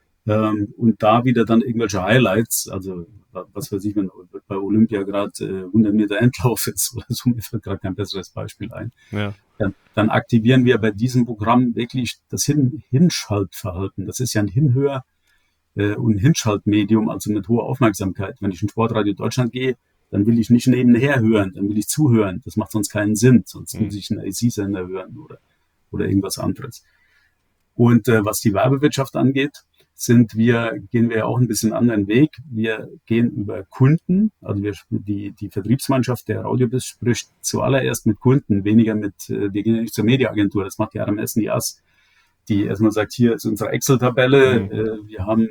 und da wieder dann irgendwelche Highlights, also was weiß ich, wenn bei Olympia gerade 100 Meter Endlauf ist oder so, mir fällt gerade kein besseres Beispiel ein. Ja. Dann aktivieren wir bei diesem Programm wirklich das Hinschaltverhalten. Das ist ja ein Hinhör- und Hinschaltmedium, also mit hoher Aufmerksamkeit. Wenn ich in Sportradio Deutschland gehe, dann will ich nicht nebenher hören, dann will ich zuhören. Das macht sonst keinen Sinn, sonst muss ich einen AC-Sender hören oder irgendwas anderes. Und was die Werbewirtschaft angeht, gehen wir auch ein bisschen anderen Weg. Wir gehen über Kunden, also die Vertriebsmannschaft der Radiobis spricht zuallererst mit Kunden, weniger wir gehen ja nicht zur Mediaagentur, das macht die RMS NIAS, die erstmal sagt, hier ist unsere Excel-Tabelle, wir haben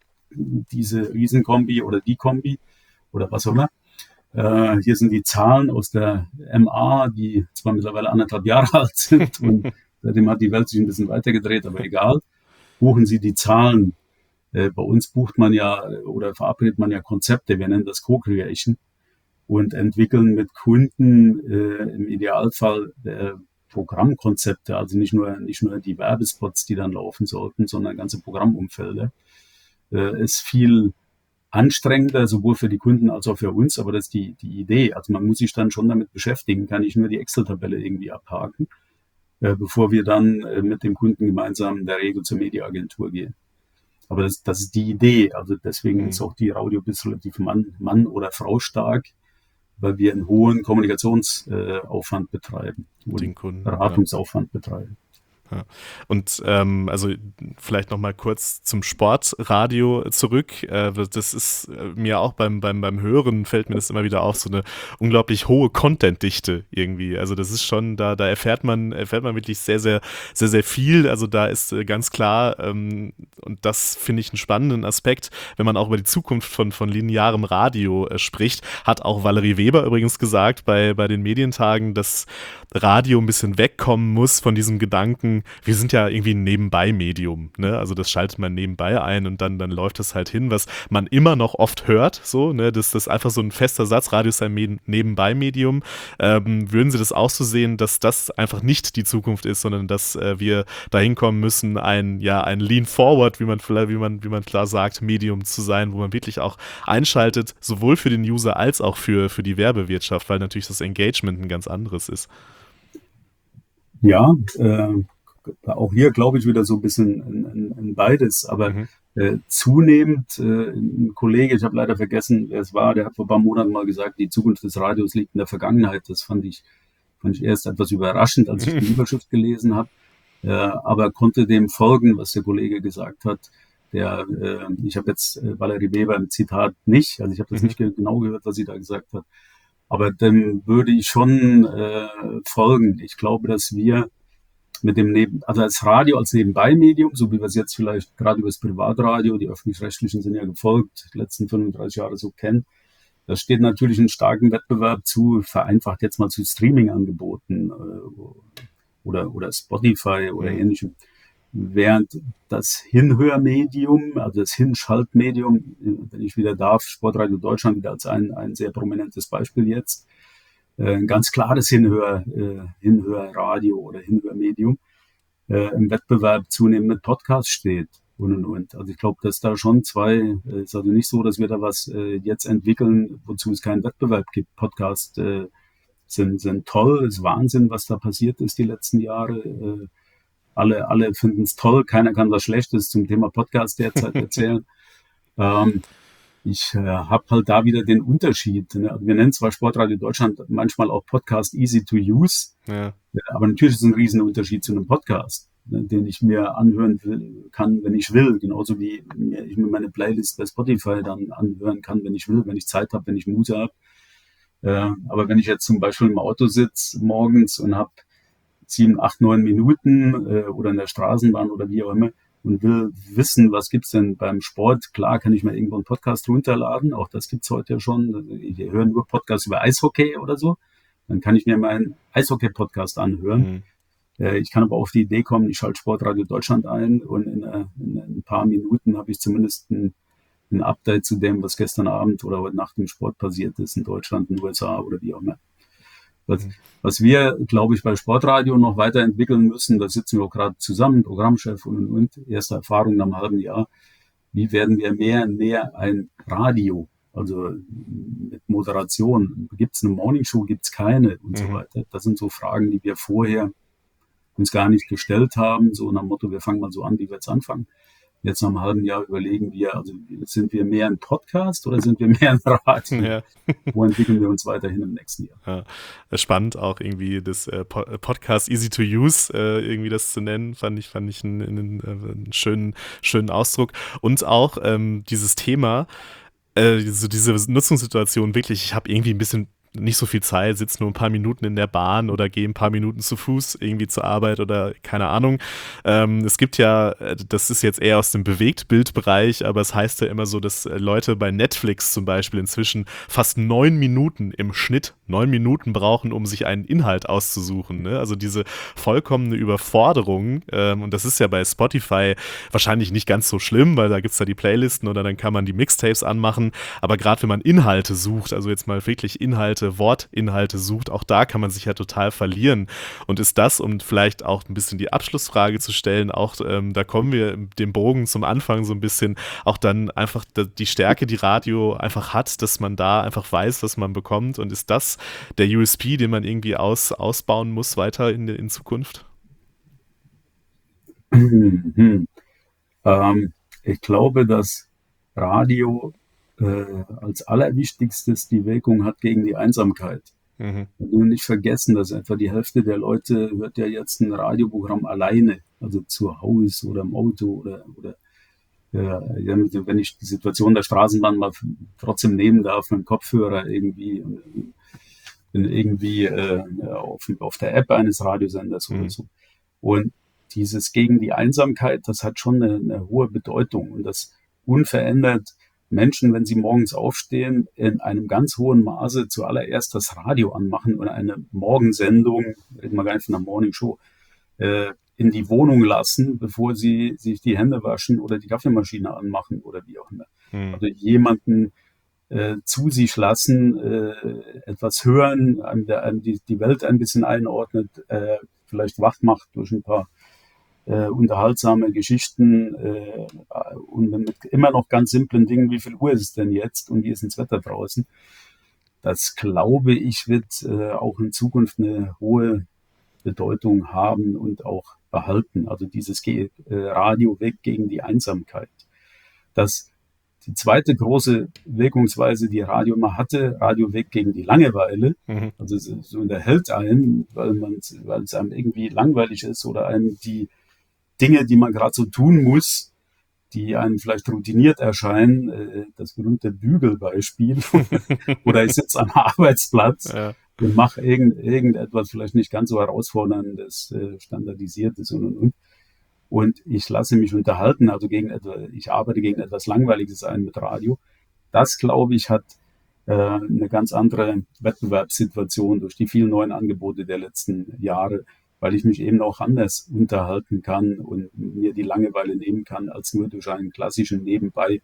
diese Riesenkombi oder die Kombi oder was auch immer. Hier sind die Zahlen aus der MA, die zwar mittlerweile 1,5 Jahre alt sind und seitdem hat die Welt sich ein bisschen weitergedreht, aber egal. Buchen Sie die Zahlen. Bei uns bucht man ja oder verabredet man ja Konzepte, wir nennen das Co-Creation und entwickeln mit Kunden im Idealfall Programmkonzepte, also nicht nur die Werbespots, die dann laufen sollten, sondern ganze Programmumfelder. Ist viel anstrengender, sowohl für die Kunden als auch für uns, aber das ist die Idee. Also man muss sich dann schon damit beschäftigen, kann ich nur die Excel-Tabelle irgendwie abhaken, bevor wir dann mit dem Kunden gemeinsam in der Regel zur Mediaagentur gehen. Aber das ist die Idee. Also deswegen ist auch die Radiobis relativ Mann- oder Frau stark, weil wir einen hohen Kommunikationsaufwand betreiben und den Kunden, Beratungsaufwand betreiben. Ja. Und also vielleicht noch mal kurz zum Sportradio zurück. Das ist mir auch beim Hören fällt mir das immer wieder auf, so eine unglaublich hohe Contentdichte irgendwie. Also das ist schon, da erfährt man wirklich sehr, sehr, sehr, sehr viel. Also da ist ganz klar, und das finde ich einen spannenden Aspekt, wenn man auch über die Zukunft von linearem Radio spricht, hat auch Valerie Weber übrigens gesagt bei den Medientagen, dass Radio ein bisschen wegkommen muss von diesem Gedanken, denken, wir sind ja irgendwie ein Nebenbei-Medium, ne? Also das schaltet man nebenbei ein und dann läuft das halt hin, was man immer noch oft hört, so, ne? Das ist einfach so ein fester Satz, Radio ist ein Nebenbei-Medium. Würden Sie das auch so sehen, dass das einfach nicht die Zukunft ist, sondern dass wir dahin kommen müssen, ein Lean-Forward, wie man klar sagt, Medium zu sein, wo man wirklich auch einschaltet, sowohl für den User als auch für die Werbewirtschaft, weil natürlich das Engagement ein ganz anderes ist. Ja, auch hier glaube ich wieder so ein bisschen in beides, aber zunehmend, ein Kollege, ich habe leider vergessen, wer es war, der hat vor ein paar Monaten mal gesagt, die Zukunft des Radios liegt in der Vergangenheit. Das fand ich erst etwas überraschend, als ich die Überschrift gelesen habe, aber konnte dem folgen, was der Kollege gesagt hat. Ich habe jetzt Valerie Weber im Zitat nicht, also ich habe das nicht genau gehört, was sie da gesagt hat, aber dem würde ich schon folgen. Ich glaube, dass wir mit dem also als Radio, als Nebenbei-Medium, so wie wir es jetzt vielleicht gerade über das Privatradio, die Öffentlich-Rechtlichen sind ja gefolgt, die letzten 35 Jahre so kennen, das steht natürlich in starkem Wettbewerb zu, vereinfacht jetzt mal zu Streaming-Angeboten oder Spotify oder ähnlichem. Während das Hinhörmedium, also das Hinschaltmedium, wenn ich wieder darf, Sportradio Deutschland wieder als ein sehr prominentes Beispiel jetzt, ein ganz klares Hinhörradio oder Hinhörmedium im Wettbewerb zunehmend mit Podcasts steht und. Also ich glaube, dass da schon zwei, ist also nicht so, dass wir da was jetzt entwickeln, wozu es keinen Wettbewerb gibt. Podcasts sind toll, ist Wahnsinn, was da passiert ist die letzten Jahre. Alle finden es toll, keiner kann was Schlechtes zum Thema Podcast derzeit erzählen. Ich habe halt da wieder den Unterschied. Ne? Wir nennen zwar Sportradio Deutschland manchmal auch Podcast easy to use, aber natürlich ist es ein Riesenunterschied zu einem Podcast, ne, den ich mir anhören kann, wenn ich will. Genauso wie ich mir meine Playlist bei Spotify dann anhören kann, wenn ich will, wenn ich Zeit habe, wenn ich Muse habe. Aber wenn ich jetzt zum Beispiel im Auto sitze morgens und habe 7, 8, 9 Minuten oder in der Straßenbahn oder wie auch immer und will wissen, was gibt's denn beim Sport. Klar kann ich mir irgendwo einen Podcast runterladen, auch das gibt's heute ja schon. Ich höre nur Podcasts über Eishockey oder so. Dann kann ich mir meinen Eishockey-Podcast anhören. Ich kann aber auf die Idee kommen, ich schalte Sportradio Deutschland ein und in ein paar Minuten habe ich zumindest ein Update zu dem, was gestern Abend oder heute Nacht im Sport passiert ist in Deutschland, in den USA oder wie auch immer. Was wir, glaube ich, bei Sportradio noch weiterentwickeln müssen, da sitzen wir auch gerade zusammen, Programmchef und erste Erfahrung nach einem halben Jahr, wie werden wir mehr und mehr ein Radio, also mit Moderation, gibt es eine Morningshow, gibt es keine und so weiter. Das sind so Fragen, die wir vorher uns gar nicht gestellt haben, so nach dem Motto, wir fangen mal so an, wie wir jetzt anfangen. Jetzt nach einem halben Jahr überlegen wir, also sind wir mehr ein Podcast oder sind wir mehr ein Radio? Ja. Wo entwickeln wir uns weiterhin im nächsten Jahr? Ja. Spannend auch irgendwie das Podcast easy to use, irgendwie das zu nennen, fand ich einen schönen Ausdruck. Und auch dieses Thema, diese Nutzungssituation wirklich, ich habe irgendwie ein bisschen nicht so viel Zeit, sitze nur ein paar Minuten in der Bahn oder gehe ein paar Minuten zu Fuß irgendwie zur Arbeit oder keine Ahnung. Es gibt ja, das ist jetzt eher aus dem Bewegtbildbereich, aber es heißt ja immer so, dass Leute bei Netflix zum Beispiel inzwischen fast 9 Minuten im Schnitt, 9 Minuten brauchen, um sich einen Inhalt auszusuchen. Ne? Also diese vollkommene Überforderung, und das ist ja bei Spotify wahrscheinlich nicht ganz so schlimm, weil da gibt es ja die Playlisten oder dann kann man die Mixtapes anmachen, aber gerade wenn man Inhalte sucht, also jetzt mal wirklich Wortinhalte sucht, auch da kann man sich ja total verlieren. Und ist das, um vielleicht auch ein bisschen die Abschlussfrage zu stellen, auch da kommen wir dem Bogen zum Anfang so ein bisschen, auch dann einfach die Stärke, die Radio einfach hat, dass man da einfach weiß, was man bekommt, und ist das der USP, den man irgendwie ausbauen muss weiter in Zukunft? Ich glaube, dass Radio als allerwichtigstes die Wirkung hat gegen die Einsamkeit. Wir dürfen nicht vergessen, dass etwa die Hälfte der Leute hört ja jetzt ein Radioprogramm alleine, also zu Hause oder im Auto oder wenn ich die Situation der Straßenbahn mal trotzdem nehmen darf, mit dem Kopfhörer irgendwie auf der App eines Radiosenders oder so. Und dieses gegen die Einsamkeit, das hat schon eine hohe Bedeutung, und das unverändert Menschen, wenn sie morgens aufstehen, in einem ganz hohen Maße zuallererst das Radio anmachen oder eine Morgensendung, reden wir gar nicht von einer Morning Show, in die Wohnung lassen, bevor sie sich die Hände waschen oder die Kaffeemaschine anmachen oder wie auch immer. Also jemanden zu sich lassen, etwas hören, der einem die Welt ein bisschen einordnet, vielleicht wach macht durch ein paar unterhaltsame Geschichten und mit immer noch ganz simplen Dingen, wie viel Uhr ist es denn jetzt und wie ist das Wetter draußen. Das, glaube ich, wird auch in Zukunft eine hohe Bedeutung haben und auch behalten. Also dieses Radio weg gegen die Einsamkeit. Das die zweite große Wirkungsweise, die Radio immer hatte, Radio weg gegen die Langeweile. Also so unterhält einen, weil es einem irgendwie langweilig ist oder einem die Dinge, die man gerade so tun muss, die einem vielleicht routiniert erscheinen, das berühmte Bügelbeispiel. Oder ich sitze am Arbeitsplatz und mache irgendetwas vielleicht nicht ganz so herausforderndes, standardisiertes und. Und ich lasse mich unterhalten, also ich arbeite gegen etwas Langweiliges ein mit Radio. Das, glaube ich, hat eine ganz andere Wettbewerbssituation durch die vielen neuen Angebote der letzten Jahre, weil ich mich eben auch anders unterhalten kann und mir die Langeweile nehmen kann, als nur durch einen klassischen nebenbei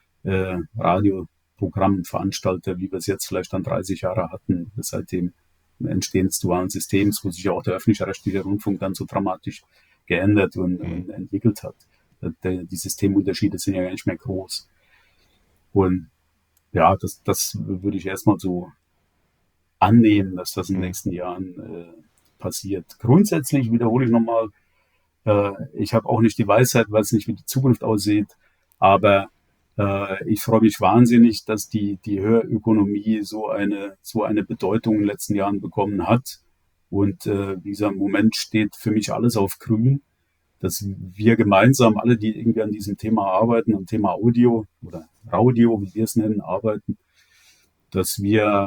Radioprogrammveranstalter, wie wir es jetzt vielleicht dann 30 Jahre hatten, seit dem Entstehen des dualen Systems, wo sich ja auch der öffentlich-rechtliche Rundfunk dann so dramatisch geändert und entwickelt hat. Die Systemunterschiede sind ja gar nicht mehr groß. Und ja, das würde ich erstmal so annehmen, dass das in den nächsten Jahren passiert. Grundsätzlich wiederhole ich nochmal, ich habe auch nicht die Weisheit, weil es nicht wie die Zukunft aussieht, aber ich freue mich wahnsinnig, dass die Hörökonomie so eine Bedeutung in den letzten Jahren bekommen hat. Und wie gesagt, im Moment steht für mich alles auf grün, dass wir gemeinsam, alle, die irgendwie an diesem Thema arbeiten, am Thema Audio oder Raudio, wie wir es nennen, arbeiten, dass wir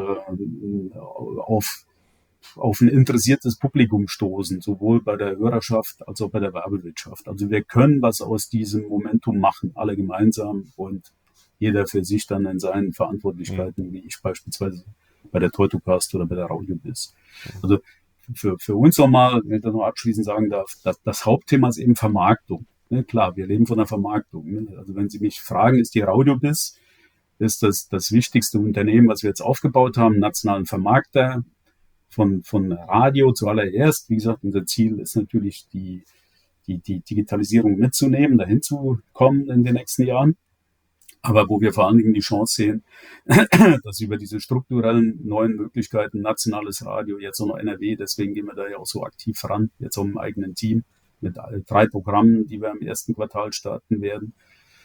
auf ein interessiertes Publikum stoßen, sowohl bei der Hörerschaft als auch bei der Werbewirtschaft. Also wir können was aus diesem Momentum machen, alle gemeinsam und jeder für sich dann in seinen Verantwortlichkeiten, wie ich beispielsweise bei der Teutocast oder bei der Raudio-Biz. Also für uns nochmal, wenn ich das noch abschließend sagen darf, das Hauptthema ist eben Vermarktung. Ne, klar, wir leben von der Vermarktung. Ne? Also wenn Sie mich fragen, ist die Raudio-Biz, ist das wichtigste Unternehmen, was wir jetzt aufgebaut haben, nationalen Vermarkter von Radio zuallererst. Wie gesagt, unser Ziel ist natürlich, die Digitalisierung mitzunehmen, dahin zu kommen in den nächsten Jahren. Aber wo wir vor allen Dingen die Chance sehen, dass über diese strukturellen neuen Möglichkeiten, nationales Radio, jetzt auch noch NRW, deswegen gehen wir da ja auch so aktiv ran, jetzt auch im eigenen Team mit 3 Programmen, die wir im ersten Quartal starten werden.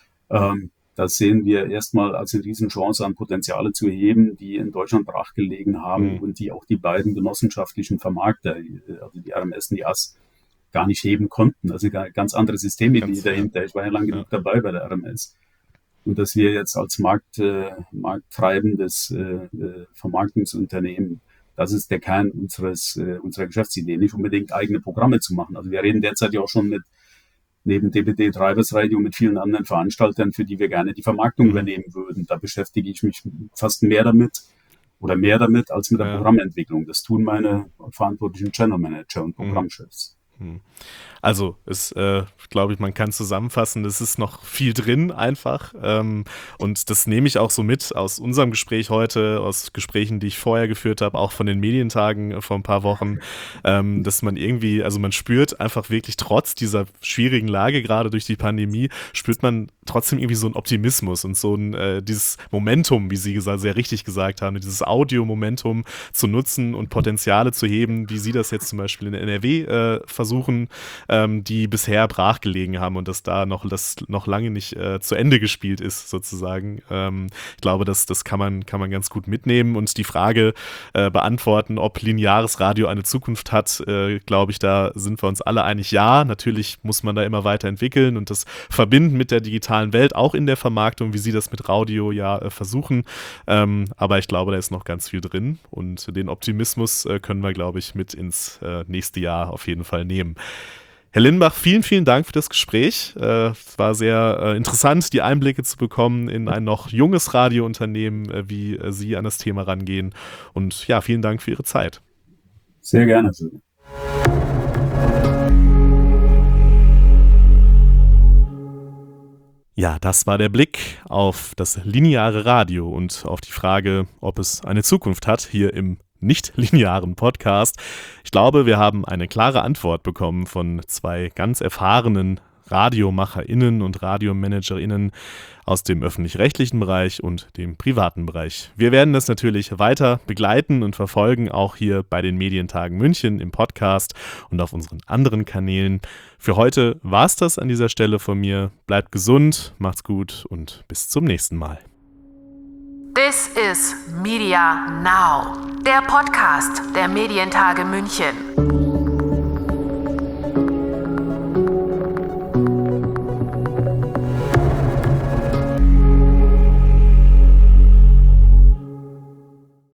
Das sehen wir erstmal als eine Riesenchance an Potenziale zu heben, die in Deutschland brachgelegen haben und die auch die beiden genossenschaftlichen Vermarkter, also die RMS und die AS, gar nicht heben konnten. Also ganz andere Systemidee dahinter. Ich war ja lange genug dabei bei der RMS. Und dass wir jetzt als markttreibendes Vermarktungsunternehmen, das ist der Kern unserer Geschäftsidee, nicht unbedingt eigene Programme zu machen. Also wir reden derzeit ja auch schon neben DBD Drivers Radio mit vielen anderen Veranstaltern, für die wir gerne die Vermarktung übernehmen würden. Da beschäftige ich mich fast mehr damit als mit der Programmentwicklung. Das tun meine verantwortlichen Channel Manager und Programmchefs. Also, glaube ich, man kann zusammenfassen, es ist noch viel drin einfach und das nehme ich auch so mit aus unserem Gespräch heute, aus Gesprächen, die ich vorher geführt habe, auch von den Medientagen vor ein paar Wochen, dass man irgendwie, also man spürt einfach wirklich trotz dieser schwierigen Lage, gerade durch die Pandemie, spürt man trotzdem irgendwie so einen Optimismus und so dieses Momentum, wie Sie sehr richtig gesagt haben, dieses Audio-Momentum zu nutzen und Potenziale zu heben, wie Sie das jetzt zum Beispiel in NRW versuchen, die bisher brach gelegen haben und dass da das noch lange nicht zu Ende gespielt ist, sozusagen. Ich glaube, das kann man ganz gut mitnehmen und die Frage beantworten, ob lineares Radio eine Zukunft hat, glaube ich, da sind wir uns alle einig, ja. Natürlich muss man da immer weiterentwickeln und das verbinden mit der digitalen Welt, auch in der Vermarktung, wie Sie das mit Radio ja versuchen. Aber ich glaube, da ist noch ganz viel drin und den Optimismus können wir, glaube ich, mit ins nächste Jahr auf jeden Fall nehmen. Herr Lindenbach, vielen, vielen Dank für das Gespräch. Es war sehr interessant, die Einblicke zu bekommen in ein noch junges Radiounternehmen, wie Sie an das Thema rangehen. Und ja, vielen Dank für Ihre Zeit. Sehr gerne. Ja, das war der Blick auf das lineare Radio und auf die Frage, ob es eine Zukunft hat, hier im nicht-linearen Podcast. Ich glaube, wir haben eine klare Antwort bekommen von zwei ganz erfahrenen RadiomacherInnen und RadiomanagerInnen aus dem öffentlich-rechtlichen Bereich und dem privaten Bereich. Wir werden das natürlich weiter begleiten und verfolgen, auch hier bei den Medientagen München im Podcast und auf unseren anderen Kanälen. Für heute war es das an dieser Stelle von mir. Bleibt gesund, macht's gut und bis zum nächsten Mal. This is Media Now, der Podcast der Medientage München.